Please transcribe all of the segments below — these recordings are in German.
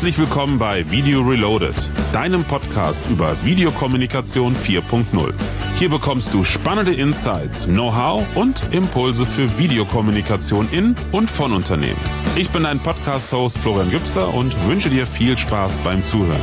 Herzlich willkommen bei Video Reloaded, deinem Podcast über Videokommunikation 4.0. Hier bekommst du spannende Insights, Know-how und Impulse für Videokommunikation in und von Unternehmen. Ich bin dein Podcast-Host Florian Gübser und wünsche dir viel Spaß beim Zuhören.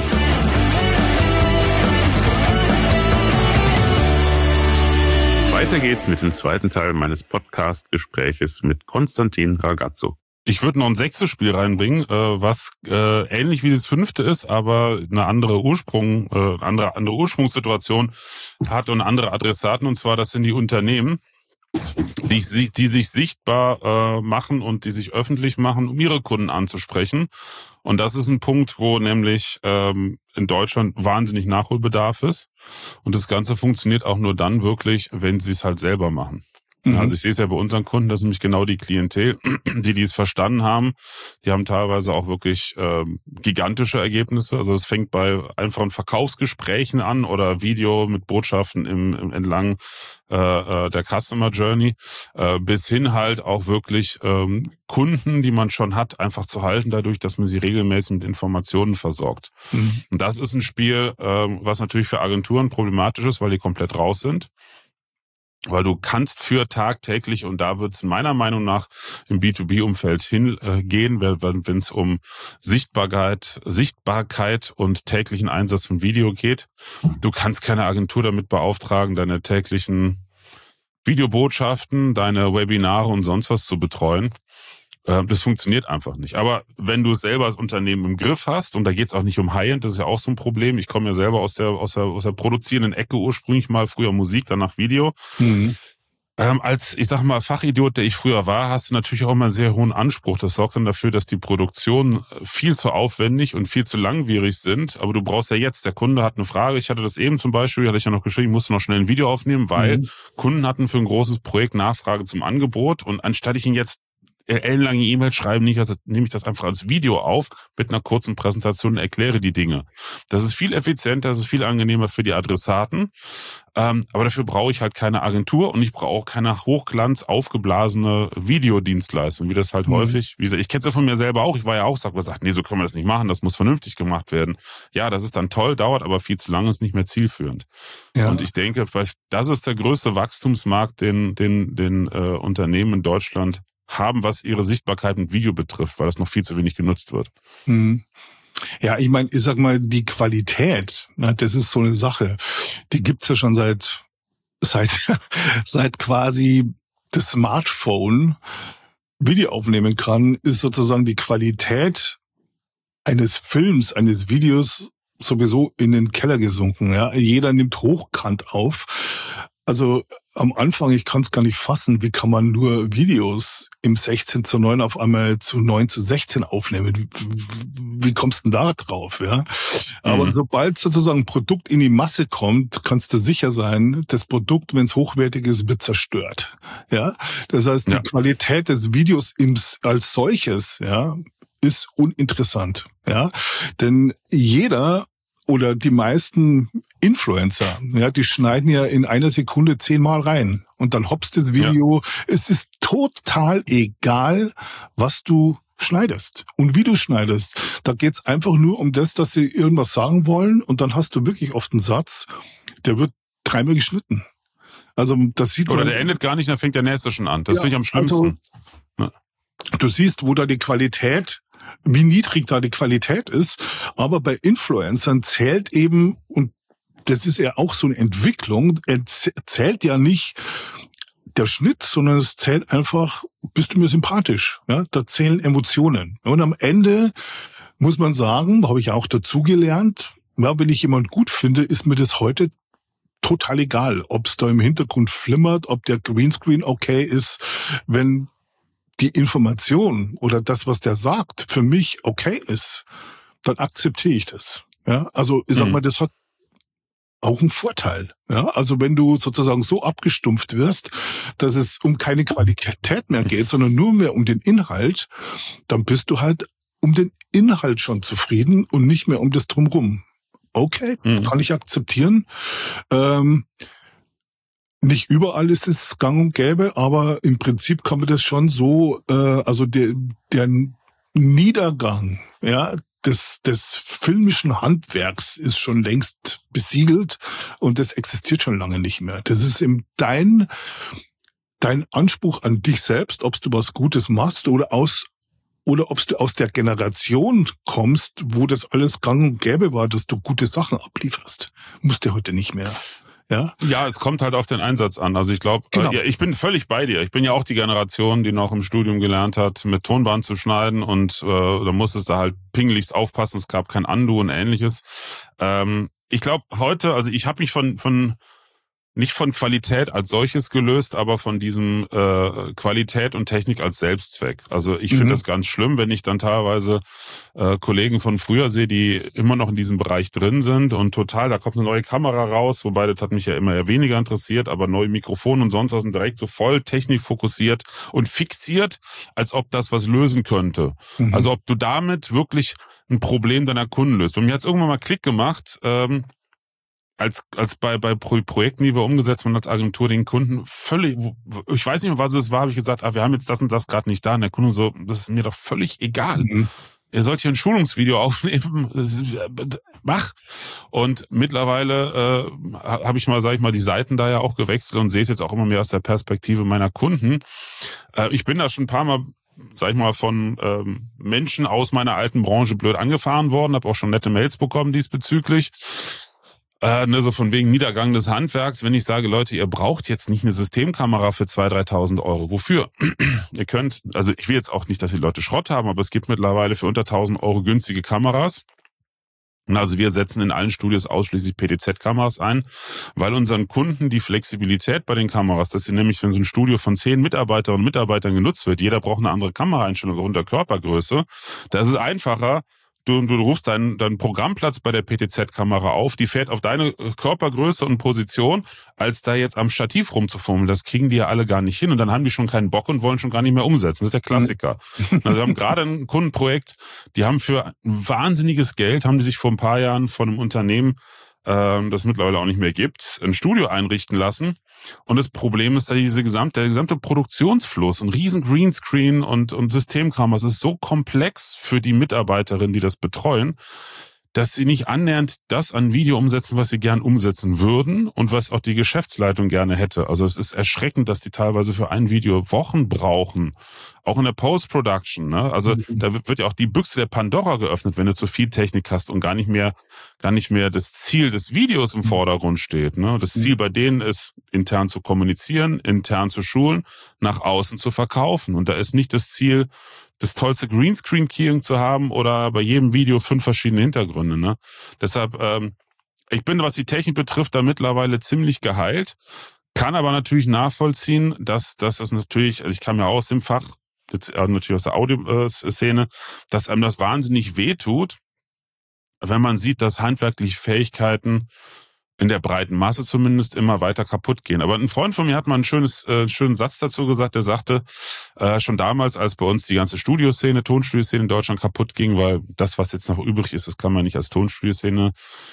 Weiter geht's mit dem zweiten Teil meines Podcast-Gespräches mit Konstantin Ragazzo. Ich würde noch ein 6. Spiel reinbringen, was ähnlich wie das 5. ist, aber eine andere andere Ursprungssituation hat und andere Adressaten. Und zwar, das sind die Unternehmen, die sich sichtbar machen und die sich öffentlich machen, um ihre Kunden anzusprechen. Und das ist ein Punkt, wo nämlich in Deutschland wahnsinnig Nachholbedarf ist. Und das Ganze funktioniert auch nur dann wirklich, wenn sie es halt selber machen. Also ich sehe es ja bei unseren Kunden, das ist nämlich genau die Klientel, die es verstanden haben. Die haben teilweise auch wirklich gigantische Ergebnisse. Also es fängt bei einfachen Verkaufsgesprächen an oder Video mit Botschaften entlang der Customer Journey, bis hin halt auch wirklich Kunden, die man schon hat, einfach zu halten, dadurch, dass man sie regelmäßig mit Informationen versorgt. Und das ist ein Spiel, was natürlich für Agenturen problematisch ist, weil die komplett raus sind. Weil du kannst für tagtäglich, und da wird es meiner Meinung nach im B2B-Umfeld hingehen, wenn es um Sichtbarkeit und täglichen Einsatz von Video geht. Du kannst keine Agentur damit beauftragen, deine täglichen Videobotschaften, deine Webinare und sonst was zu betreuen. Das funktioniert einfach nicht. Aber wenn du es selber als Unternehmen im Griff hast, und da geht es auch nicht um High-End, das ist ja auch so ein Problem. Ich komme ja selber aus der produzierenden Ecke ursprünglich mal, früher Musik, danach Video. Als, ich sag mal, Fachidiot, der ich früher war, hast du natürlich auch immer einen sehr hohen Anspruch. Das sorgt dann dafür, dass die Produktionen viel zu aufwendig und viel zu langwierig sind. Aber du brauchst ja jetzt, der Kunde hat eine Frage. Ich hatte das eben zum Beispiel, hatte ich ja noch geschrieben, ich musste noch schnell ein Video aufnehmen, weil Kunden hatten für ein großes Projekt Nachfrage zum Angebot. Und anstatt ich ihn jetzt ellenlange E-Mail schreiben, nehme ich das einfach als Video auf, mit einer kurzen Präsentation und erkläre die Dinge. Das ist viel effizienter, das ist viel angenehmer für die Adressaten, aber dafür brauche ich halt keine Agentur und ich brauche auch keine hochglanz aufgeblasene Videodienstleistung, wie das halt häufig, wie gesagt, ich kenne es ja von mir selber auch, ich war ja auch, sagt, nee, so können wir das nicht machen, das muss vernünftig gemacht werden. Ja, das ist dann toll, dauert aber viel zu lange, ist nicht mehr zielführend. Ja. Und ich denke, das ist der größte Wachstumsmarkt, den Unternehmen in Deutschland haben, was ihre Sichtbarkeit mit Video betrifft, weil das noch viel zu wenig genutzt wird. Ja, ich meine, ich sag mal, die Qualität, das ist so eine Sache, die gibt's ja schon seit quasi das Smartphone Video aufnehmen kann, ist sozusagen die Qualität eines Films, eines Videos sowieso in den Keller gesunken. Ja, jeder nimmt hochkant auf. Also am Anfang, ich kann es gar nicht fassen, wie kann man nur Videos im 16:9 auf einmal zu 9:16 aufnehmen? Wie kommst du denn da drauf? Ja? Aber sobald sozusagen ein Produkt in die Masse kommt, kannst du sicher sein, das Produkt, wenn es hochwertig ist, wird zerstört. Ja, das heißt, die Qualität des Videos als solches, ja, ist uninteressant. Ja, denn jeder oder die meisten Influencer, ja, die schneiden ja in einer Sekunde 10-mal rein und dann hoppst das Video. Ja. Es ist total egal, was du schneidest und wie du schneidest. Da geht's einfach nur um das, dass sie irgendwas sagen wollen und dann hast du wirklich oft einen Satz, der wird 3-mal geschnitten. Also das sieht man. Oder der endet gar nicht, dann fängt der nächste schon an. Das finde ich am schlimmsten. Also, du siehst, wo da die Qualität, wie niedrig da die Qualität ist, aber bei Influencern zählt eben, und das ist ja auch so eine Entwicklung, zählt ja nicht der Schnitt, sondern es zählt einfach, bist du mir sympathisch, ja, da zählen Emotionen. Und am Ende muss man sagen, habe ich auch dazugelernt, ja, wenn ich jemand gut finde, ist mir das heute total egal, ob es da im Hintergrund flimmert, ob der Greenscreen okay ist, wenn die Information oder das, was der sagt, für mich okay ist, dann akzeptiere ich das. Ja, also ich sag mal, das hat auch einen Vorteil. Ja, also wenn du sozusagen so abgestumpft wirst, dass es um keine Qualität mehr geht, sondern nur mehr um den Inhalt, dann bist du halt um den Inhalt schon zufrieden und nicht mehr um das Drumherum. Okay, kann ich akzeptieren. Nicht überall ist es gang und gäbe, aber im Prinzip kann man das schon so, also der Niedergang, ja, des filmischen Handwerks ist schon längst besiegelt und das existiert schon lange nicht mehr. Das ist eben dein Anspruch an dich selbst, ob du was Gutes machst oder ob du aus der Generation kommst, wo das alles gang und gäbe war, dass du gute Sachen ablieferst. Musst du heute nicht mehr. Ja, es kommt halt auf den Einsatz an. Also ich glaube, Genau. Ich bin völlig bei dir. Ich bin ja auch die Generation, die noch im Studium gelernt hat, mit Tonband zu schneiden und da musstest du halt pingeligst aufpassen. Es gab kein Undo und Ähnliches. Ich glaube heute, also ich habe mich nicht von Qualität als solches gelöst, aber von diesem Qualität und Technik als Selbstzweck. Also ich finde das ganz schlimm, wenn ich dann teilweise Kollegen von früher sehe, die immer noch in diesem Bereich drin sind und total, da kommt eine neue Kamera raus, wobei das hat mich ja immer eher weniger interessiert, aber neue Mikrofone und sonst was sind direkt so voll technikfokussiert und fixiert, als ob das was lösen könnte. Also ob du damit wirklich ein Problem deiner Kunden löst. Und mir hat es irgendwann mal Klick gemacht, als bei Projekten, die wir umgesetzt haben als Agentur, den Kunden völlig, ich weiß nicht mehr, was es war, habe ich gesagt, wir haben jetzt das und das gerade nicht da. Und der Kunde so, das ist mir doch völlig egal. Ihr sollt hier ein Schulungsvideo aufnehmen, mach. Und mittlerweile habe ich mal, sag ich mal, die Seiten da ja auch gewechselt und sehe es jetzt auch immer mehr aus der Perspektive meiner Kunden. Ich bin da schon ein paar Mal, sag ich mal, von Menschen aus meiner alten Branche blöd angefahren worden, habe auch schon nette Mails bekommen diesbezüglich. So von wegen Niedergang des Handwerks, wenn ich sage, Leute, ihr braucht jetzt nicht eine Systemkamera für 2.000, 3.000 Euro. Wofür? Ihr könnt, also ich will jetzt auch nicht, dass die Leute Schrott haben, aber es gibt mittlerweile für unter 1.000 Euro günstige Kameras. Also wir setzen in allen Studios ausschließlich PTZ-Kameras ein, weil unseren Kunden die Flexibilität bei den Kameras, dass sie nämlich, wenn so ein Studio von 10 Mitarbeiterinnen und Mitarbeitern genutzt wird, jeder braucht eine andere Kameraeinstellung unter Körpergröße, da ist es einfacher. Du rufst deinen Programmplatz bei der PTZ-Kamera auf, die fährt auf deine Körpergröße und Position, als da jetzt am Stativ rumzufummeln. Das kriegen die ja alle gar nicht hin und dann haben die schon keinen Bock und wollen schon gar nicht mehr umsetzen. Das ist der Klassiker. Also wir haben gerade ein Kundenprojekt, die haben für ein wahnsinniges Geld, haben die sich vor ein paar Jahren von einem Unternehmen, das es mittlerweile auch nicht mehr gibt, ein Studio einrichten lassen. Und das Problem ist, dass der gesamte Produktionsfluss, ein riesen Greenscreen und Systemkameras ist so komplex für die Mitarbeiterinnen, die das betreuen, dass sie nicht annähernd das an Video umsetzen, was sie gern umsetzen würden und was auch die Geschäftsleitung gerne hätte. Also es ist erschreckend, dass die teilweise für ein Video Wochen brauchen. Auch in der Post-Production, ne? Also da wird ja auch die Büchse der Pandora geöffnet, wenn du zu viel Technik hast und gar nicht mehr das Ziel des Videos im Vordergrund steht, ne? Das Ziel bei denen ist, intern zu kommunizieren, intern zu schulen, nach außen zu verkaufen. Und da ist nicht das Ziel, das tollste Greenscreen-Keying zu haben oder bei jedem Video 5 verschiedene Hintergründe, ne? Deshalb, ich bin, was die Technik betrifft, da mittlerweile ziemlich geheilt, kann aber natürlich nachvollziehen, dass das natürlich, also ich kam ja aus dem Fach, jetzt natürlich aus der Audioszene, dass einem das wahnsinnig wehtut, wenn man sieht, dass handwerkliche Fähigkeiten in der breiten Masse zumindest immer weiter kaputt gehen. Aber ein Freund von mir hat mal einen schönen Satz dazu gesagt, der sagte, schon damals, als bei uns die ganze Tonstudioszene in Deutschland kaputt ging, weil das, was jetzt noch übrig ist, das kann man nicht als Tonstudioszene,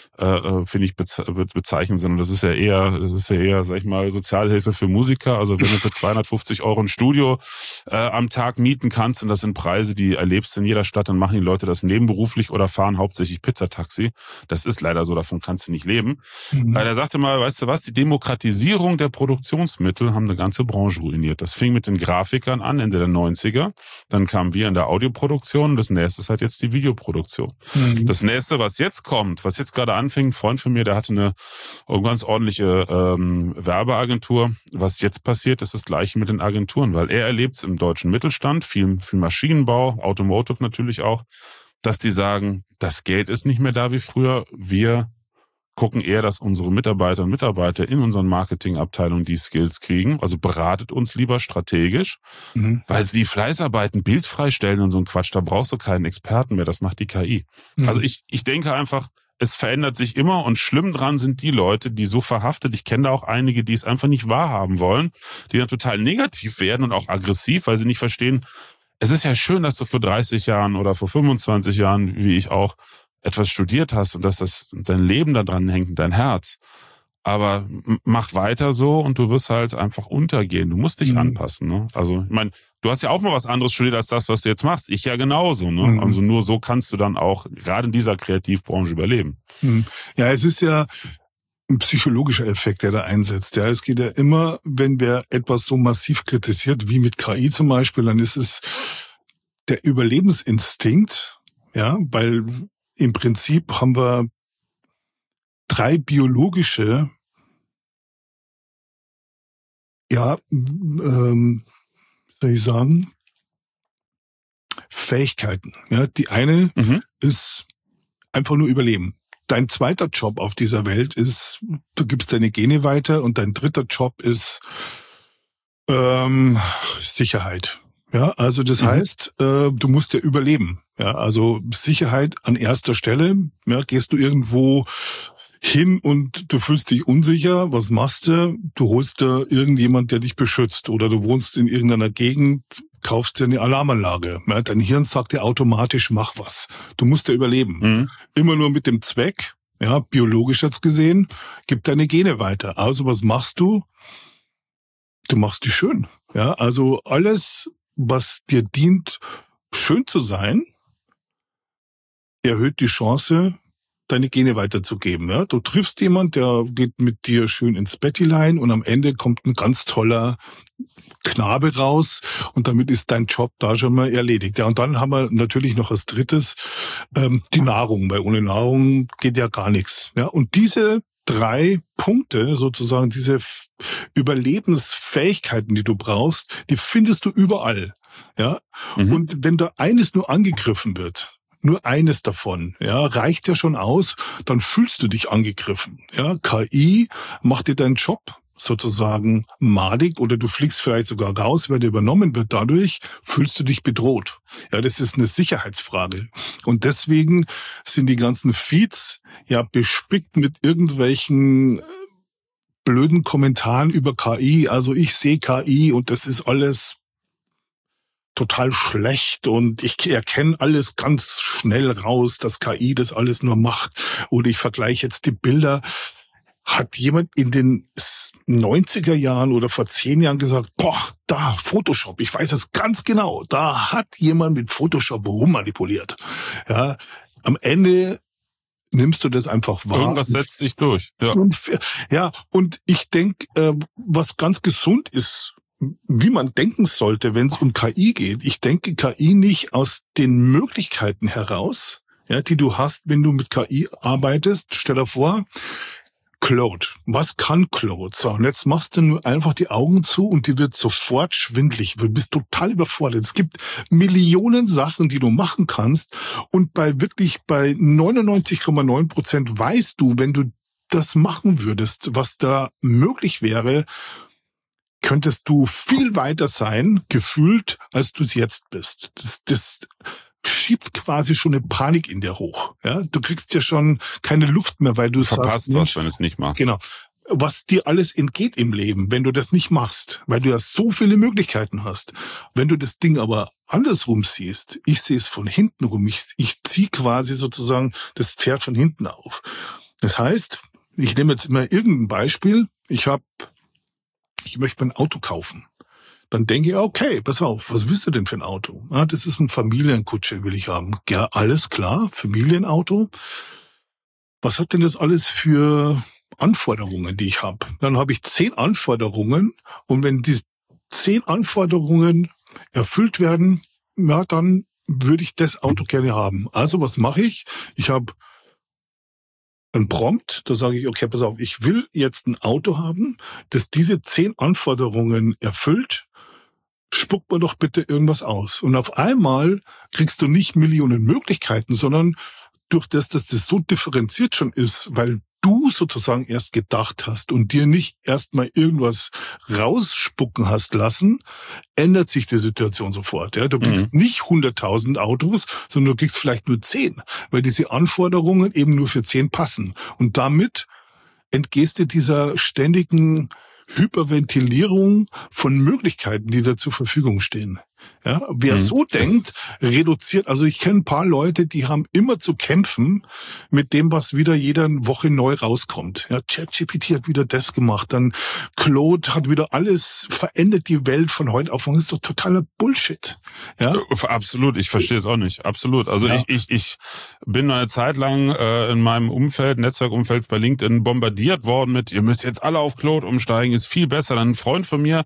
finde ich, bezeichnen, sondern das ist ja eher, sag ich mal, Sozialhilfe für Musiker. Also wenn du für 250 Euro ein Studio am Tag mieten kannst, und das sind Preise, die erlebst in jeder Stadt, dann machen die Leute das nebenberuflich oder fahren hauptsächlich Pizzataxi. Das ist leider so, davon kannst du nicht leben. Er sagte mal, weißt du was, die Demokratisierung der Produktionsmittel haben eine ganze Branche ruiniert. Das fing mit den Grafikern an, Ende der 90er. Dann kamen wir in der Audioproduktion. Das nächste ist halt jetzt die Videoproduktion. Das nächste, was jetzt kommt, was jetzt gerade anfing, ein Freund von mir, der hatte eine ganz ordentliche Werbeagentur. Was jetzt passiert, ist das Gleiche mit den Agenturen, weil er erlebt es im deutschen Mittelstand, viel Maschinenbau, Automotive natürlich auch, dass die sagen, das Geld ist nicht mehr da wie früher. Wir gucken eher, dass unsere Mitarbeiterinnen und Mitarbeiter in unseren Marketingabteilungen die Skills kriegen. Also beratet uns lieber strategisch, weil sie die Fleißarbeiten bildfrei stellen und so ein Quatsch, da brauchst du keinen Experten mehr, das macht die KI. Also ich denke einfach, es verändert sich immer und schlimm dran sind die Leute, die so verhaftet, ich kenne da auch einige, die es einfach nicht wahrhaben wollen, die dann total negativ werden und auch aggressiv, weil sie nicht verstehen, es ist ja schön, dass du vor 30 Jahren oder vor 25 Jahren, wie ich auch, etwas studiert hast und dass das dein Leben da dran hängt, dein Herz. aber mach weiter so und du wirst halt einfach untergehen. Du musst dich anpassen, ne? Also, ich meine, du hast ja auch mal was anderes studiert als das, was du jetzt machst. Ich ja genauso, ne? Also nur so kannst du dann auch gerade in dieser Kreativbranche überleben. Ja, es ist ja ein psychologischer Effekt, der da einsetzt. Ja, es geht ja immer, wenn wer etwas so massiv kritisiert, wie mit KI zum Beispiel, dann ist es der Überlebensinstinkt, ja, weil im Prinzip haben wir 3 biologische, soll ich sagen, Fähigkeiten. Ja, die eine ist einfach nur Überleben. Dein zweiter Job auf dieser Welt ist, du gibst deine Gene weiter, und dein dritter Job ist Sicherheit. Ja, also das heißt, du musst ja überleben. Ja, also Sicherheit an erster Stelle. Ja, gehst du irgendwo hin und du fühlst dich unsicher, was machst du? Du holst da irgendjemand, der dich beschützt, oder du wohnst in irgendeiner Gegend, kaufst dir eine Alarmanlage. Ja, dein Hirn sagt dir automatisch, mach was. Du musst ja überleben. Immer nur mit dem Zweck, ja, biologisch jetzt gesehen, gib deine Gene weiter. Also was machst du? Du machst dich schön. Ja, also alles, was dir dient, schön zu sein, erhöht die Chance, deine Gene weiterzugeben. Ja? Du triffst jemand, der geht mit dir schön ins Bettlein, und am Ende kommt ein ganz toller Knabe raus, und damit ist dein Job da schon mal erledigt. Ja, und dann haben wir natürlich noch als drittes die Nahrung, weil ohne Nahrung geht ja gar nichts. Ja, und diese 3 Punkte, sozusagen diese Überlebensfähigkeiten, die du brauchst, die findest du überall. Ja, und wenn da eines nur angegriffen wird, nur eines davon, ja, reicht ja schon aus, dann fühlst du dich angegriffen. Ja, KI macht dir deinen Job sozusagen madig, oder du fliegst vielleicht sogar raus, weil der übernommen wird. Dadurch fühlst du dich bedroht. Ja, das ist eine Sicherheitsfrage. Und deswegen sind die ganzen Feeds ja bespickt mit irgendwelchen blöden Kommentaren über KI. Also ich sehe KI und das ist alles total schlecht, und ich erkenne alles ganz schnell raus, dass KI das alles nur macht. Oder ich vergleiche jetzt die Bilder. Hat jemand in den 90er Jahren oder vor 10 Jahren gesagt, boah, da Photoshop, ich weiß es ganz genau, da hat jemand mit Photoshop rummanipuliert. Ja, am Ende nimmst du das einfach wahr. Irgendwas setzt sich durch. Ja, und ich denke, was ganz gesund ist, wie man denken sollte, wenn es um KI geht. Ich denke KI nicht aus den Möglichkeiten heraus, ja, die du hast, wenn du mit KI arbeitest. Stell dir vor, Claude. Was kann Claude? So, und jetzt machst du nur einfach die Augen zu, und die wird sofort schwindlig. Du bist total überfordert. Es gibt Millionen Sachen, die du machen kannst, und bei 99,9% weißt du, wenn du das machen würdest, was da möglich wäre, könntest du viel weiter sein, gefühlt, als du es jetzt bist. Das schiebt quasi schon eine Panik in dir hoch. Ja, du kriegst ja schon keine Luft mehr, weil du verpasst was, wenn du es nicht machst. Genau. Was dir alles entgeht im Leben, wenn du das nicht machst, weil du ja so viele Möglichkeiten hast. Wenn du das Ding aber andersrum siehst, ich sehe es von hinten rum, ich ziehe quasi sozusagen das Pferd von hinten auf. Das heißt, ich nehme jetzt immer irgendein Beispiel, ich möchte mir ein Auto kaufen. Dann denke ich, okay, pass auf, was willst du denn für ein Auto? Ah, das ist ein Familienkutsche, will ich haben. Ja, alles klar, Familienauto. Was hat denn das alles für Anforderungen, die ich habe? Dann habe ich 10 Anforderungen, und wenn die 10 Anforderungen erfüllt werden, ja, dann würde ich das Auto gerne haben. Also was mache ich? Ich habe ein Prompt, da sage ich, okay, pass auf, ich will jetzt ein Auto haben, das diese 10 Anforderungen erfüllt. Spuck mir doch bitte irgendwas aus. Und auf einmal kriegst du nicht Millionen Möglichkeiten, sondern durch das, dass das so differenziert schon ist, weil du sozusagen erst gedacht hast und dir nicht erstmal irgendwas rausspucken hast lassen, ändert sich die Situation sofort. Ja, du kriegst nicht 100.000 Autos, sondern du kriegst vielleicht nur 10, weil diese Anforderungen eben nur für 10 passen. Und damit entgehst du dieser ständigen Hyperventilierung von Möglichkeiten, die da zur Verfügung stehen. Ja, wer so denkt, reduziert. Also ich kenne ein paar Leute, die haben immer zu kämpfen mit dem, was wieder jede Woche neu rauskommt. Ja, ChatGPT hat wieder das gemacht, dann Claude hat wieder alles verändert, die Welt von heute auf morgen. Das ist doch totaler Bullshit. Ja, absolut. Ich verstehe es auch nicht. Absolut. Also ja. ich bin eine Zeit lang in meinem Umfeld, Netzwerkumfeld bei LinkedIn bombardiert worden mit, ihr müsst jetzt alle auf Claude umsteigen, ist viel besser. Dann ein Freund von mir,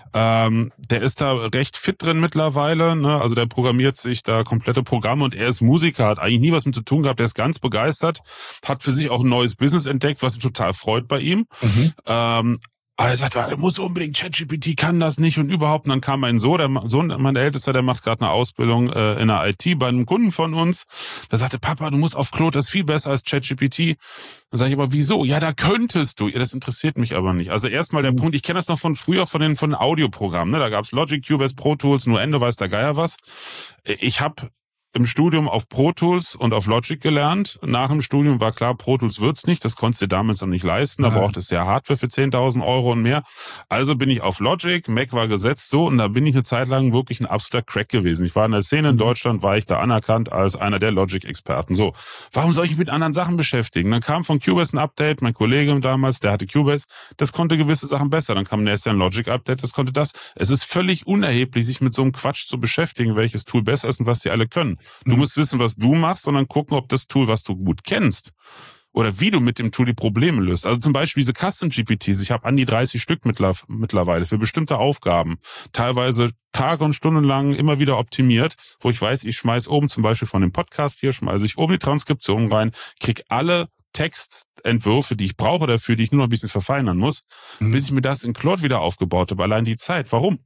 der ist da recht fit drin mittlerweile, ne? Also der programmiert sich da komplette Programme und er ist Musiker, hat eigentlich nie was mit zu tun gehabt, der ist ganz begeistert, hat für sich auch ein neues Business entdeckt, was mich total freut bei ihm. Aber er sagte, er muss unbedingt, ChatGPT kann das nicht und überhaupt. Und dann kam mein Sohn, mein Ältester, der macht gerade eine Ausbildung in der IT bei einem Kunden von uns. Der sagte, Papa, du musst auf Claude, das ist viel besser als ChatGPT. Dann sage ich, aber wieso? Ja, da könntest du. Ja, das interessiert mich aber nicht. Also erstmal der Punkt, ich kenne das noch von früher von den Audioprogrammen. Ne? Da gab's Logic, Cubase, Pro Tools, nur Ende weiß der Geier was. Ich habe im Studium auf Pro Tools und auf Logic gelernt. Nach dem Studium war klar, Pro Tools wird's nicht. Das konntest du damals noch nicht leisten. Da braucht es ja Hardware für 10.000 Euro und mehr. Also bin ich auf Logic. Mac war gesetzt so. Und da bin ich eine Zeit lang wirklich ein absoluter Crack gewesen. Ich war in der Szene in Deutschland, war ich da anerkannt als einer der Logic-Experten. So, warum soll ich mich mit anderen Sachen beschäftigen? Dann kam von Cubase ein Update. Mein Kollege damals, der hatte Cubase. Das konnte gewisse Sachen besser. Dann kam nächstes Jahr ein Logic-Update. Das konnte das. Es ist völlig unerheblich, sich mit so einem Quatsch zu beschäftigen, welches Tool besser ist und was die alle können. Du musst wissen, was du machst, und dann gucken, ob das Tool, was du gut kennst, oder wie du mit dem Tool die Probleme löst. Also zum Beispiel diese Custom-GPTs. Ich habe an die 30 Stück mittlerweile für bestimmte Aufgaben. Teilweise Tage und Stunden lang immer wieder optimiert, wo ich weiß, ich schmeiß oben zum Beispiel von dem Podcast hier, schmeiße ich oben die Transkription rein, krieg alle Textentwürfe, die ich brauche dafür, die ich nur noch ein bisschen verfeinern muss, bis ich mir das in Claude wieder aufgebaut habe. Allein die Zeit. Warum?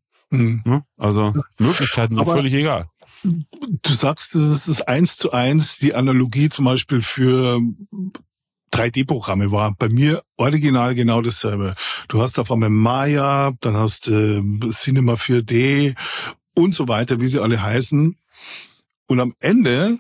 Also Möglichkeiten sind völlig egal. Du sagst, das ist 1:1 die Analogie zum Beispiel für 3D-Programme war. Bei mir original genau dasselbe. Du hast auf einmal Maya, dann hast Cinema 4D und so weiter, wie sie alle heißen. Und am Ende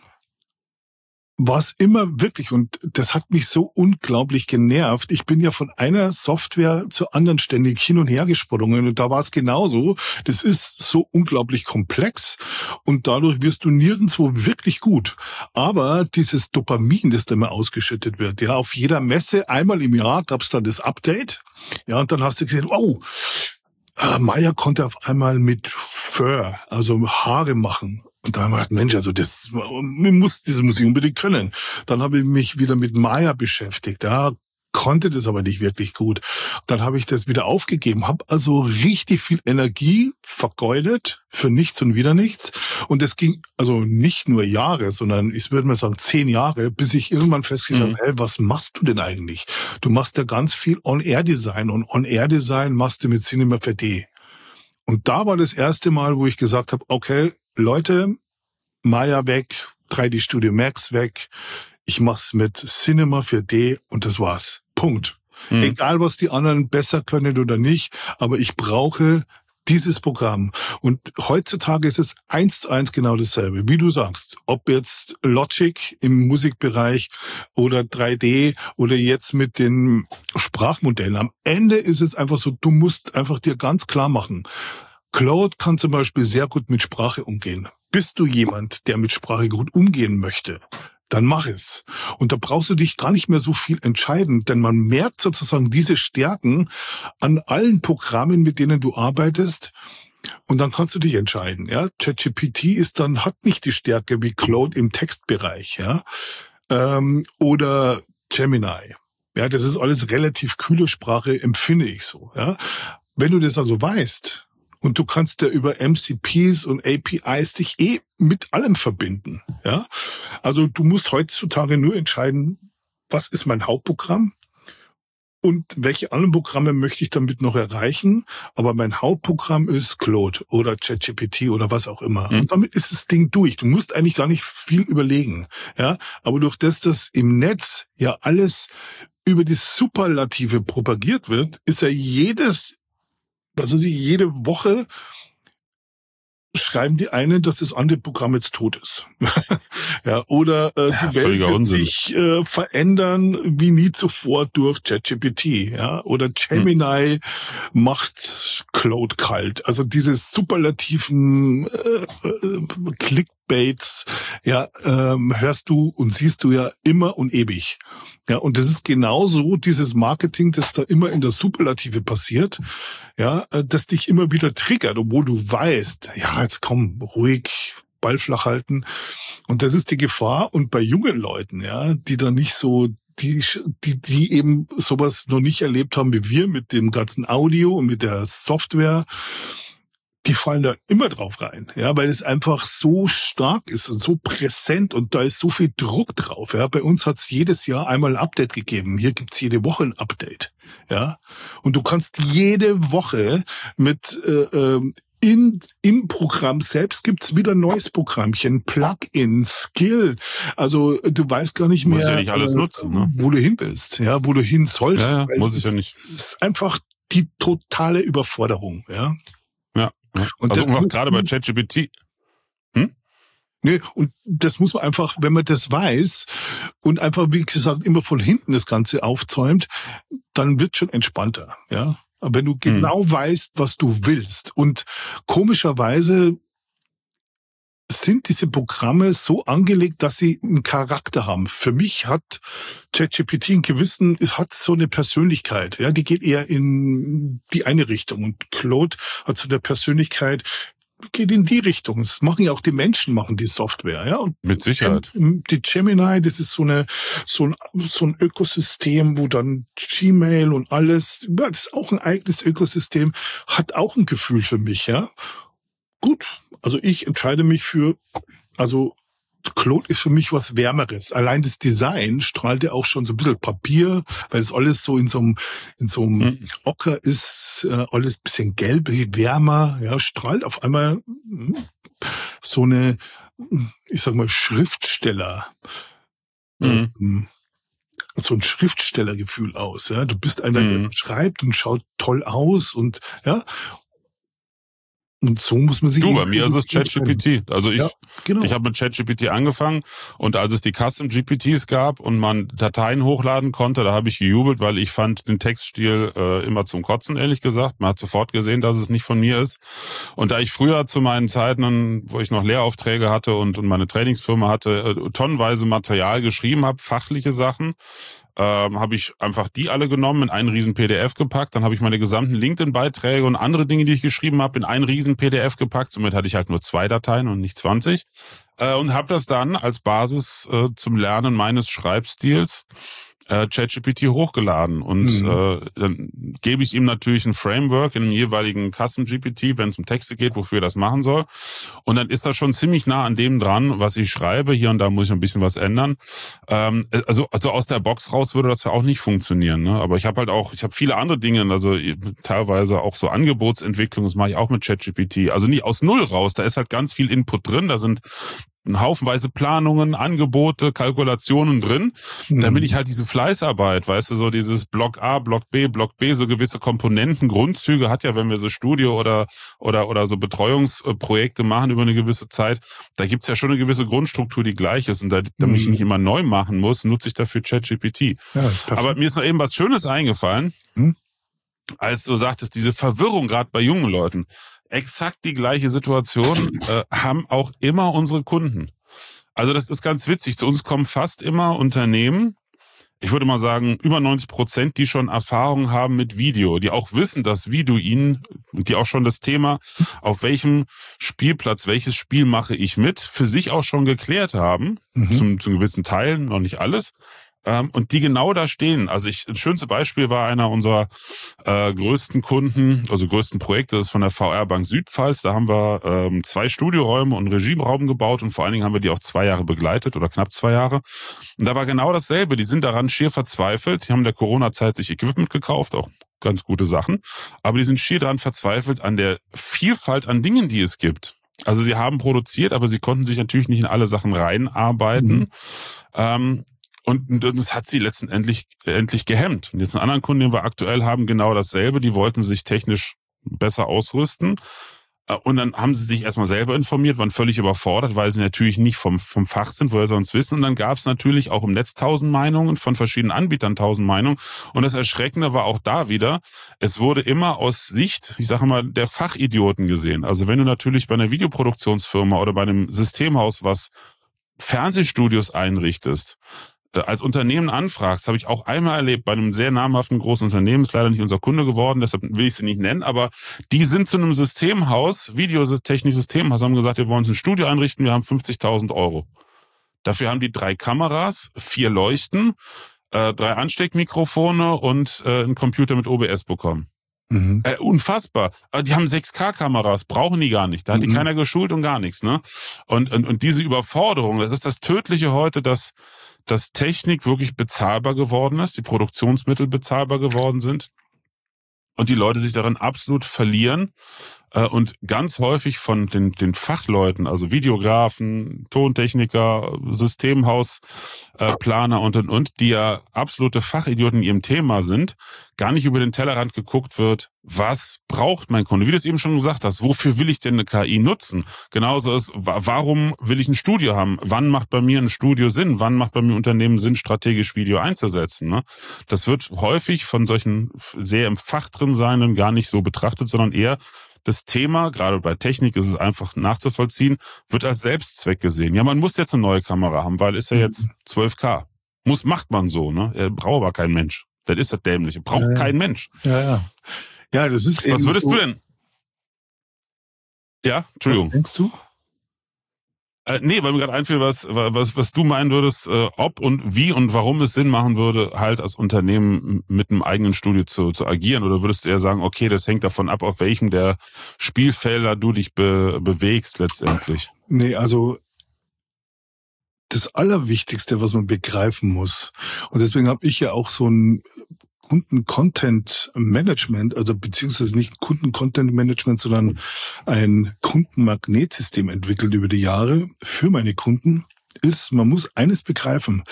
war es immer wirklich, und das hat mich so unglaublich genervt. Ich bin ja von einer Software zur anderen ständig hin und her gesprungen, und da war es genauso. Das ist so unglaublich komplex und dadurch wirst du nirgendwo wirklich gut. Aber dieses Dopamin, das da immer ausgeschüttet wird, ja, auf jeder Messe einmal im Jahr gab es dann das Update, ja, und dann hast du gesehen, oh, Maya konnte auf einmal mit Fur, also Haare machen. Und dann haben wir gedacht, Mensch, also das muss diese Musik unbedingt können. Dann habe ich mich wieder mit Maya beschäftigt. Ja, konnte das aber nicht wirklich gut. Dann habe ich das wieder aufgegeben, habe also richtig viel Energie vergeudet für nichts und wieder nichts. Und das ging also nicht nur Jahre, sondern ich würde mal sagen 10 Jahre, bis ich irgendwann festgestellt habe, hey, was machst du denn eigentlich? Du machst ja ganz viel On-Air-Design, und On-Air-Design machst du mit Cinema 4D. Und da war das erste Mal, wo ich gesagt habe, okay, Leute, Maya weg, 3D Studio Max weg, ich mach's mit Cinema 4D und das war's. Punkt. Egal, was die anderen besser können oder nicht, aber ich brauche dieses Programm. Und heutzutage ist es 1:1 genau dasselbe, wie du sagst. Ob jetzt Logic im Musikbereich oder 3D oder jetzt mit den Sprachmodellen. Am Ende ist es einfach so, du musst einfach dir ganz klar machen, Claude kann zum Beispiel sehr gut mit Sprache umgehen. Bist du jemand, der mit Sprache gut umgehen möchte, dann mach es. Und da brauchst du dich gar nicht mehr so viel entscheiden, denn man merkt sozusagen diese Stärken an allen Programmen, mit denen du arbeitest. Und dann kannst du dich entscheiden. Ja, ChatGPT hat nicht die Stärke wie Claude im Textbereich, ja, oder Gemini. Ja, das ist alles relativ kühle Sprache, empfinde ich so. Ja, wenn du das also weißt, und du kannst ja über MCPs und APIs dich mit allem verbinden. Ja, also du musst heutzutage nur entscheiden, was ist mein Hauptprogramm und welche anderen Programme möchte ich damit noch erreichen. Aber mein Hauptprogramm ist Claude oder ChatGPT oder was auch immer. Und damit ist das Ding durch. Du musst eigentlich gar nicht viel überlegen. Ja, aber durch das, dass im Netz ja alles über die Superlative propagiert wird, ist ja jede Woche schreiben die einen, dass das andere Programm jetzt tot ist. Ja, oder die Welt wird Unsinn. sich verändern wie nie zuvor durch ChatGPT. Ja, oder Gemini macht Claude kalt. Also diese superlativen Clickbaits, ja, hörst du und siehst du ja immer und ewig. Ja, und das ist genauso dieses Marketing, das da immer in der Superlative passiert, ja, das dich immer wieder triggert, obwohl du weißt, ja, jetzt komm, ruhig, Ball flach halten. Und das ist die Gefahr. Und bei jungen Leuten, ja, die da nicht so, die eben sowas noch nicht erlebt haben wie wir mit dem ganzen Audio und mit der Software, die fallen da immer drauf rein, ja, weil es einfach so stark ist und so präsent und da ist so viel Druck drauf, ja. Bei uns hat's jedes Jahr einmal ein Update gegeben. Hier gibt's jede Woche ein Update, ja. Und du kannst jede Woche mit im Programm selbst gibt's wieder ein neues Programmchen, Plugin, Skill. Also du weißt gar nicht mehr, muss ja nicht alles nutzen, ne? Wo du hin bist, ja, wo du hin sollst. Ja, muss ich ja nicht. Es ist einfach die totale Überforderung, ja. Ja. Und also auch gerade bei ChatGPT. Nee, und das muss man einfach, wenn man das weiß und einfach, wie gesagt, immer von hinten das Ganze aufzäumt, dann wird schon entspannter, ja. Aber wenn du genau weißt, was du willst und komischerweise sind diese Programme so angelegt, dass sie einen Charakter haben. Für mich hat ChatGPT hat so eine Persönlichkeit, ja, die geht eher in die eine Richtung und Claude hat so eine Persönlichkeit, geht in die Richtung. Das machen ja auch die Menschen, machen die Software, ja. Und mit Sicherheit. Die Gemini, das ist so ein Ökosystem, wo dann Gmail und alles, ja, das ist auch ein eigenes Ökosystem, hat auch ein Gefühl für mich, ja. Gut, also ich entscheide mich also Claude ist für mich was Wärmeres. Allein das Design strahlt ja auch schon so ein bisschen Papier, weil es alles so in so einem Ocker ist, alles ein bisschen gelb, wärmer, ja, strahlt auf einmal so eine, ich sag mal, Schriftsteller, so ein Schriftstellergefühl aus, ja. Du bist einer, der schreibt und schaut toll aus und, ja. Und so muss man sich... bei mir ist es ChatGPT. Also ich habe mit ChatGPT angefangen und als es die Custom-GPTs gab und man Dateien hochladen konnte, da habe ich gejubelt, weil ich fand den Textstil immer zum Kotzen, ehrlich gesagt. Man hat sofort gesehen, dass es nicht von mir ist. Und da ich früher zu meinen Zeiten, wo ich noch Lehraufträge hatte und meine Trainingsfirma hatte, tonnenweise Material geschrieben habe, fachliche Sachen, habe ich einfach die alle genommen, in einen riesen PDF gepackt, dann habe ich meine gesamten LinkedIn-Beiträge und andere Dinge, die ich geschrieben habe, in einen riesen PDF gepackt, somit hatte ich halt nur 2 Dateien und nicht 20 und habe das dann als Basis zum Lernen meines Schreibstils ChatGPT hochgeladen und dann gebe ich ihm natürlich ein Framework in einem jeweiligen Custom-GPT, wenn es um Texte geht, wofür er das machen soll. Und dann ist das schon ziemlich nah an dem dran, was ich schreibe. Hier und da muss ich ein bisschen was ändern. Also aus der Box raus würde das ja auch nicht funktionieren, ne? Aber ich habe viele andere Dinge, also teilweise auch so Angebotsentwicklung, das mache ich auch mit ChatGPT. Also nicht aus Null raus, da ist halt ganz viel Input drin, da sind haufenweise Planungen, Angebote, Kalkulationen drin, damit ich halt diese Fleißarbeit, weißt du, so dieses Block A, Block B, so gewisse Komponenten, Grundzüge hat ja, wenn wir so Studio oder so Betreuungsprojekte machen über eine gewisse Zeit, da gibt's ja schon eine gewisse Grundstruktur, die gleich ist und damit ich nicht immer neu machen muss, nutze ich dafür ChatGPT. Ja, aber mir ist noch eben was Schönes eingefallen, als du sagtest, diese Verwirrung gerade bei jungen Leuten. Exakt die gleiche Situation haben auch immer unsere Kunden. Also das ist ganz witzig. Zu uns kommen fast immer Unternehmen, ich würde mal sagen über 90%, die schon Erfahrung haben mit Video, die auch wissen, dass Video die auch schon das Thema, auf welchem Spielplatz, welches Spiel mache ich mit, für sich auch schon geklärt haben, zum gewissen Teil, noch nicht alles. Und die genau da stehen. Also das schönste Beispiel war einer unserer größten Kunden, also größten Projekte, das ist von der VR Bank Südpfalz. Da haben wir 2 Studioräume und einen Regieraum gebaut und vor allen Dingen haben wir die auch 2 Jahre begleitet oder knapp 2 Jahre. Und da war genau dasselbe. Die sind daran schier verzweifelt. Die haben in der Corona-Zeit sich Equipment gekauft, auch ganz gute Sachen. Aber die sind schier daran verzweifelt an der Vielfalt an Dingen, die es gibt. Also sie haben produziert, aber sie konnten sich natürlich nicht in alle Sachen reinarbeiten. Und das hat sie letztendlich gehemmt. Und jetzt einen anderen Kunden, den wir aktuell haben, genau dasselbe. Die wollten sich technisch besser ausrüsten. Und dann haben sie sich erstmal selber informiert, waren völlig überfordert, weil sie natürlich nicht vom Fach sind, woher sonst wissen. Und dann gab es natürlich auch im Netz 1000 Meinungen, von verschiedenen Anbietern 1000 Meinungen. Und das Erschreckende war auch da wieder, es wurde immer aus Sicht, ich sage mal, der Fachidioten gesehen. Also wenn du natürlich bei einer Videoproduktionsfirma oder bei einem Systemhaus was Fernsehstudios einrichtest, als Unternehmen anfragst, habe ich auch einmal erlebt, bei einem sehr namhaften großen Unternehmen, ist leider nicht unser Kunde geworden, deshalb will ich sie nicht nennen, aber die sind zu einem Systemhaus, Videotechnik-Systemhaus, haben gesagt, wir wollen uns ein Studio einrichten, wir haben 50.000 Euro. Dafür haben die 3 Kameras, 4 Leuchten, 3 Ansteckmikrofone und einen Computer mit OBS bekommen. Mhm. Unfassbar. Die haben 6K-Kameras, brauchen die gar nicht. Da hat die keiner geschult und gar nichts, ne? Und diese Überforderung, das ist das Tödliche heute, dass Technik wirklich bezahlbar geworden ist, die Produktionsmittel bezahlbar geworden sind und die Leute sich darin absolut verlieren und ganz häufig von den Fachleuten, also Videografen, Tontechniker, Systemhausplaner und, die ja absolute Fachidioten in ihrem Thema sind, gar nicht über den Tellerrand geguckt wird, was braucht mein Kunde? Wie du es eben schon gesagt hast, wofür will ich denn eine KI nutzen? Genauso ist, warum will ich ein Studio haben? Wann macht bei mir ein Studio Sinn? Wann macht bei mir Unternehmen Sinn, strategisch Video einzusetzen? Ne? Das wird häufig von solchen sehr im Fach drin Seienden gar nicht so betrachtet, sondern eher das Thema, gerade bei Technik ist es einfach nachzuvollziehen, wird als Selbstzweck gesehen. Ja, man muss jetzt eine neue Kamera haben, weil ist ja jetzt 12K. Macht man so, ne? Braucht aber kein Mensch. Das ist das Dämliche. Braucht kein Mensch. Ja. Ja, das ist eben. Was würdest du denn? Ja, Entschuldigung. Was denkst du? Nee, weil mir gerade einfiel, was du meinen würdest, ob und wie und warum es Sinn machen würde, halt als Unternehmen mit einem eigenen Studio zu agieren. Oder würdest du eher sagen, okay, das hängt davon ab, auf welchem der Spielfelder du dich bewegst letztendlich? Nee, also das Allerwichtigste, was man begreifen muss, und deswegen habe ich ja auch so ein Kunden-Content-Management, also beziehungsweise nicht Kunden-Content-Management, sondern ein Kundenmagnetsystem entwickelt über die Jahre für meine Kunden, ist, man muss eines begreifen.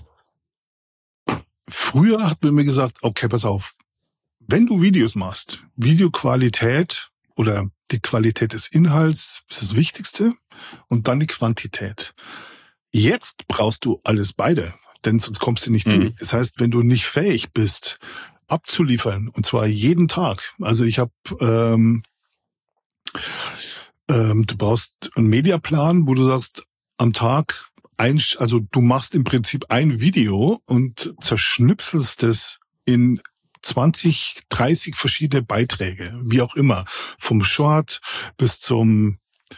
Früher hat man mir gesagt, okay, pass auf, wenn du Videos machst, Videoqualität oder die Qualität des Inhalts ist das Wichtigste und dann die Quantität. Jetzt brauchst du alles beide. Denn sonst kommst du nicht durch. Das heißt, wenn du nicht fähig bist, abzuliefern, und zwar jeden Tag. Also ich habe, du brauchst einen Mediaplan, wo du sagst, am Tag also du machst im Prinzip ein Video und zerschnipselst es in 20, 30 verschiedene Beiträge, wie auch immer. Vom Short bis zum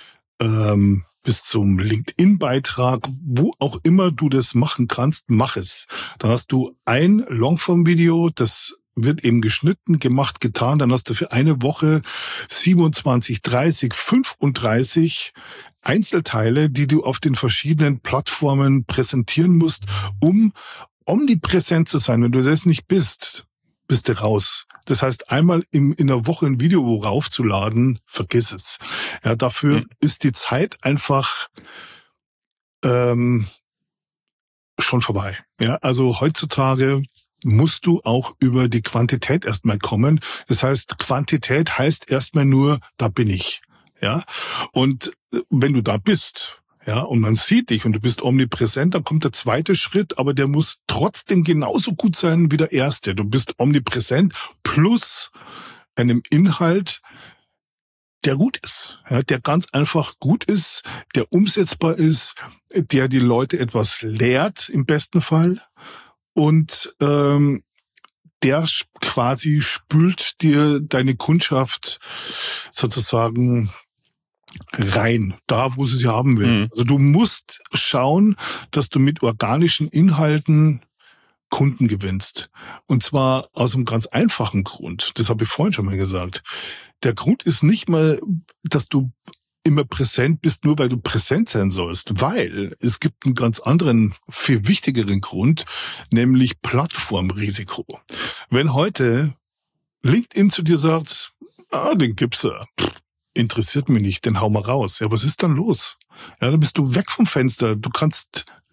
LinkedIn-Beitrag, wo auch immer du das machen kannst, mach es. Dann hast du ein Longform-Video, das wird eben geschnitten, gemacht, getan. Dann hast du für eine Woche 27, 30, 35 Einzelteile, die du auf den verschiedenen Plattformen präsentieren musst, um omnipräsent zu sein. Wenn du das nicht bist du raus. Das heißt, einmal in der Woche ein Video raufzuladen, vergiss es. Ja, dafür ist die Zeit einfach schon vorbei. Ja, also heutzutage musst du auch über die Quantität erstmal kommen. Das heißt, Quantität heißt erstmal nur, da bin ich. Ja, und wenn du da bist, ja, und man sieht dich und du bist omnipräsent, dann kommt der zweite Schritt, aber der muss trotzdem genauso gut sein wie der erste. Du bist omnipräsent plus einem Inhalt, der gut ist, ja, der ganz einfach gut ist, der umsetzbar ist, der die Leute etwas lehrt im besten Fall und der quasi spült dir deine Kundschaft sozusagen rein, da wo sie haben will. Also du musst schauen, dass du mit organischen Inhalten Kunden gewinnst. Und zwar aus einem ganz einfachen Grund. Das habe ich vorhin schon mal gesagt. Der Grund ist nicht mal, dass du immer präsent bist, nur weil du präsent sein sollst, weil es gibt einen ganz anderen, viel wichtigeren Grund, nämlich Plattformrisiko. Wenn heute LinkedIn zu dir sagt, den gibt's ja, interessiert mich nicht, den hau mal raus. Ja, was ist dann los? Ja, dann bist du weg vom Fenster. Du kannst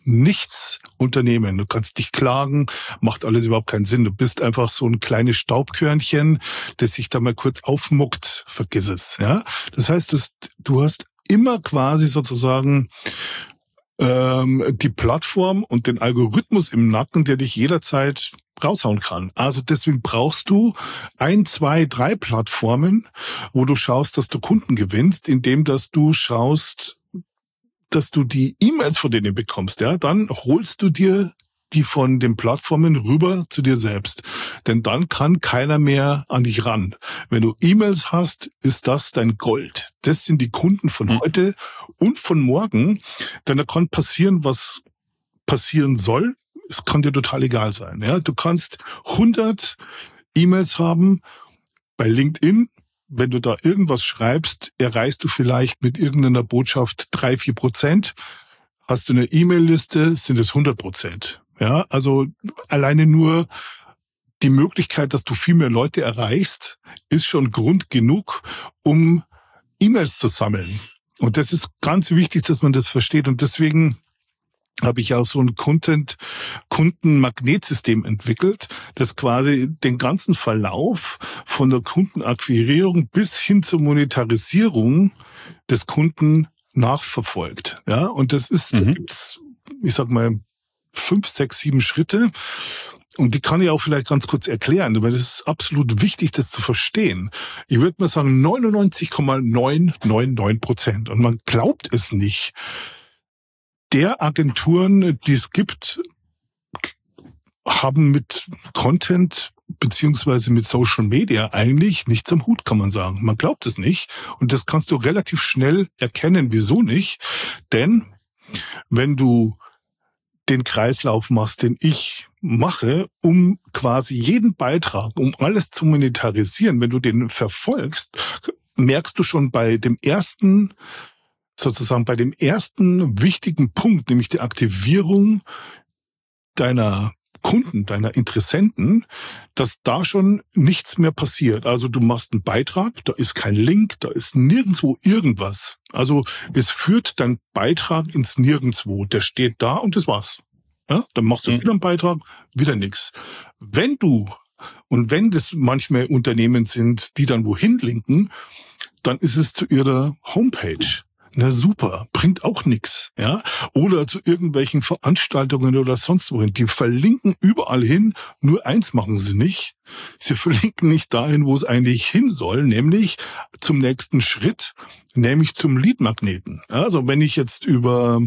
nichts unternehmen. Du kannst dich klagen, macht alles überhaupt keinen Sinn. Du bist einfach so ein kleines Staubkörnchen, das sich da mal kurz aufmuckt, vergiss es. Ja, das heißt, du hast immer quasi sozusagen die Plattform und den Algorithmus im Nacken, der dich jederzeit raushauen kann. Also deswegen brauchst du 1, 2, 3 Plattformen, wo du schaust, dass du Kunden gewinnst, indem dass du schaust, dass du die E-Mails von denen bekommst. Ja, dann holst du dir die von den Plattformen rüber zu dir selbst. Denn dann kann keiner mehr an dich ran. Wenn du E-Mails hast, ist das dein Gold. Das sind die Kunden von heute und von morgen. Denn da kann passieren, was passieren soll. Es kann dir total egal sein. Ja, du kannst 100 E-Mails haben bei LinkedIn. Wenn du da irgendwas schreibst, erreichst du vielleicht mit irgendeiner Botschaft 3-4%. Hast du eine E-Mail-Liste, sind es 100%. Ja, also alleine nur die Möglichkeit, dass du viel mehr Leute erreichst, ist schon Grund genug, um E-Mails zu sammeln. Und das ist ganz wichtig, dass man das versteht. Und deswegen habe ich auch so ein Kundenmagnetsystem entwickelt, das quasi den ganzen Verlauf von der Kundenakquirierung bis hin zur Monetarisierung des Kunden nachverfolgt. Ja, und das ist, da gibt's, ich sag mal, 5, 6, 7 Schritte. Und die kann ich auch vielleicht ganz kurz erklären, weil das ist absolut wichtig, das zu verstehen. Ich würde mal sagen 99,999%. Und man glaubt es nicht. Der Agenturen, die es gibt, haben mit Content beziehungsweise mit Social Media eigentlich nichts am Hut, kann man sagen. Man glaubt es nicht. Und das kannst du relativ schnell erkennen. Wieso nicht? Denn wenn du den Kreislauf machst, den ich mache, um quasi jeden Beitrag, um alles zu monetarisieren, wenn du den verfolgst, merkst du schon bei dem ersten wichtigen Punkt, nämlich die Aktivierung deiner Kunden, deiner Interessenten, dass da schon nichts mehr passiert. Also du machst einen Beitrag, da ist kein Link, da ist nirgendwo irgendwas. Also es führt dein Beitrag ins Nirgendwo. Der steht da und das war's. Ja, dann machst du wieder einen Beitrag, wieder nichts. Wenn das manchmal Unternehmen sind, die dann wohin linken, dann ist es zu ihrer Homepage. Na super, bringt auch nichts, ja? Oder zu irgendwelchen Veranstaltungen oder sonst wohin. Die verlinken überall hin, nur eins machen sie nicht. Sie verlinken nicht dahin, wo es eigentlich hin soll, nämlich zum nächsten Schritt, nämlich zum Leadmagneten. Also wenn ich jetzt über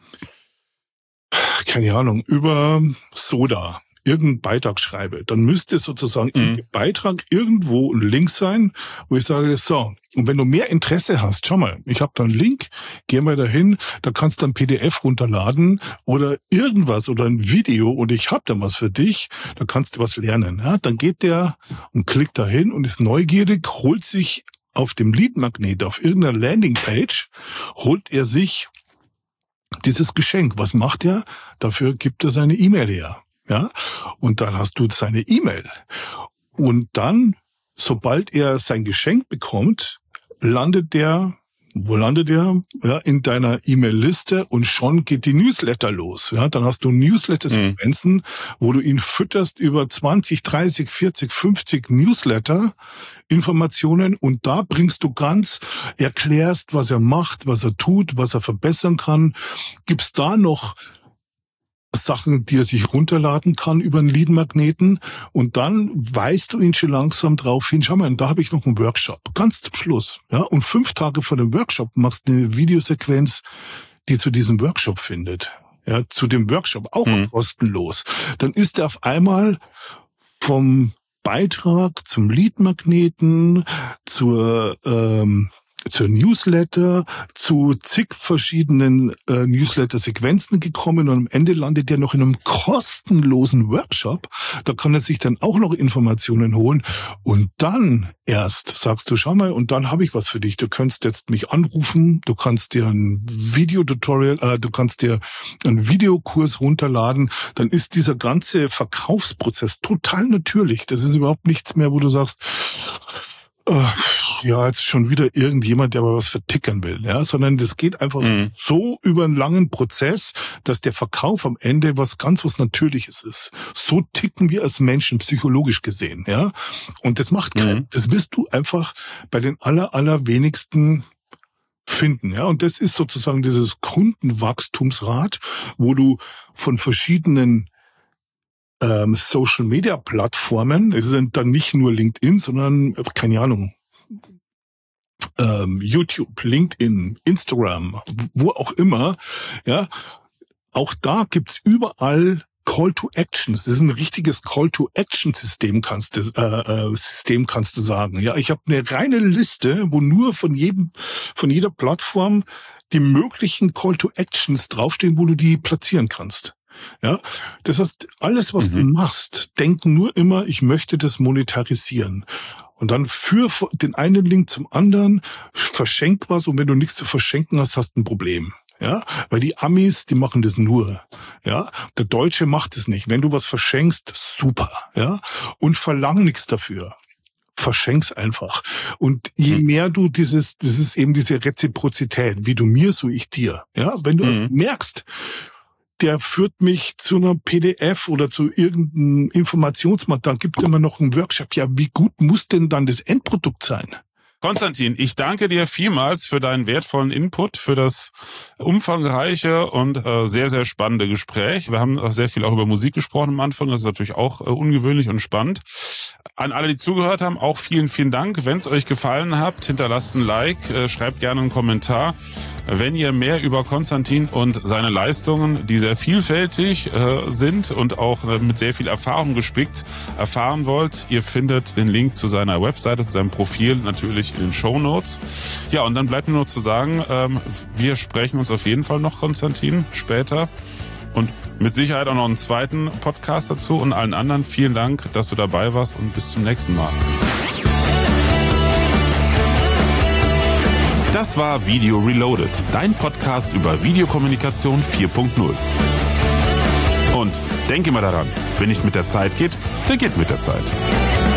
Soda irgendeinen Beitrag schreibe, dann müsste sozusagen im Beitrag irgendwo ein Link sein, wo ich sage, so, und wenn du mehr Interesse hast, schau mal, ich habe da einen Link, geh mal dahin, da kannst du ein PDF runterladen oder irgendwas oder ein Video und ich habe da was für dich, da kannst du was lernen. Ja? Dann geht der und klickt dahin und ist neugierig, holt sich auf dem Lead-Magnet, auf irgendeiner Landingpage, holt er sich dieses Geschenk. Was macht er? Dafür gibt er seine E-Mail her. Ja, und dann hast du seine E-Mail. Und dann, sobald er sein Geschenk bekommt, landet er ja, in deiner E-Mail-Liste und schon geht die Newsletter los. Ja, dann hast du Newsletter-Sequenzen, wo du ihn fütterst über 20, 30, 40, 50 Newsletter-Informationen und da bringst du erklärst, was er macht, was er tut, was er verbessern kann. Gibt's da noch Sachen, die er sich runterladen kann über einen Lead-Magneten und dann weist du ihn schon langsam drauf hin, schau mal, da habe ich noch einen Workshop, ganz zum Schluss. Ja, und 5 Tage vor dem Workshop machst du eine Videosequenz, die zu diesem Workshop findet. Ja, zu dem Workshop, auch kostenlos. Dann ist er auf einmal vom Beitrag zum Lead-Magneten, zur Newsletter, zu zig verschiedenen Newsletter-Sequenzen gekommen und am Ende landet er noch in einem kostenlosen Workshop. Da kann er sich dann auch noch Informationen holen und dann erst sagst du, schau mal, und dann habe ich was für dich. Du kannst jetzt mich anrufen, du kannst dir ein Videotutorial, du kannst dir einen Videokurs runterladen. Dann ist dieser ganze Verkaufsprozess total natürlich. Das ist überhaupt nichts mehr, wo du sagst, Ja, jetzt schon wieder irgendjemand, der mal was vertickern will, ja, sondern das geht einfach so über einen langen Prozess, dass der Verkauf am Ende was Natürliches ist. So ticken wir als Menschen psychologisch gesehen, ja. Und das macht das wirst du einfach bei den allerwenigsten finden, ja. Und das ist sozusagen dieses Kundenwachstumsrad, wo du von verschiedenen Social-Media-Plattformen, es sind dann nicht nur LinkedIn, sondern, keine Ahnung, YouTube, LinkedIn, Instagram, wo auch immer, ja, auch da gibt's überall Call to Actions. Das ist ein richtiges Call to Action System, kannst du sagen. Ja, ich habe eine reine Liste, wo nur von jeder Plattform die möglichen Call to Actions draufstehen, wo du die platzieren kannst. Ja, das heißt, alles, was du machst, denk nur immer, ich möchte das monetarisieren. Und dann für den einen Link zum anderen, verschenk was, und wenn du nichts zu verschenken hast, hast du ein Problem. Ja, weil die Amis, die machen das nur. Ja, der Deutsche macht es nicht. Wenn du was verschenkst, super. Ja, und verlang nichts dafür. Verschenk's einfach. Und je mehr du das ist eben diese Reziprozität, wie du mir, so ich dir. Ja, wenn du merkst, der führt mich zu einer PDF oder zu irgendeinem Informationsmaterial, gibt immer noch einen Workshop. Ja, wie gut muss denn dann das Endprodukt sein? Konstantin, ich danke dir vielmals für deinen wertvollen Input, für das umfangreiche und sehr, sehr spannende Gespräch. Wir haben auch sehr viel über Musik gesprochen am Anfang, das ist natürlich auch ungewöhnlich und spannend. An alle, die zugehört haben, auch vielen, vielen Dank. Wenn es euch gefallen hat, hinterlasst ein Like, schreibt gerne einen Kommentar. Wenn ihr mehr über Konstantin und seine Leistungen, die sehr vielfältig sind und auch mit sehr viel Erfahrung gespickt, erfahren wollt, ihr findet den Link zu seiner Webseite, zu seinem Profil natürlich in den Shownotes. Ja, und dann bleibt mir nur zu sagen, wir sprechen uns auf jeden Fall noch, Konstantin, später. Und mit Sicherheit auch noch einen zweiten Podcast dazu. Und allen anderen vielen Dank, dass du dabei warst, und bis zum nächsten Mal. Das war Video Reloaded, dein Podcast über Videokommunikation 4.0. Und denk immer daran, wenn nicht mit der Zeit geht, dann geht mit der Zeit.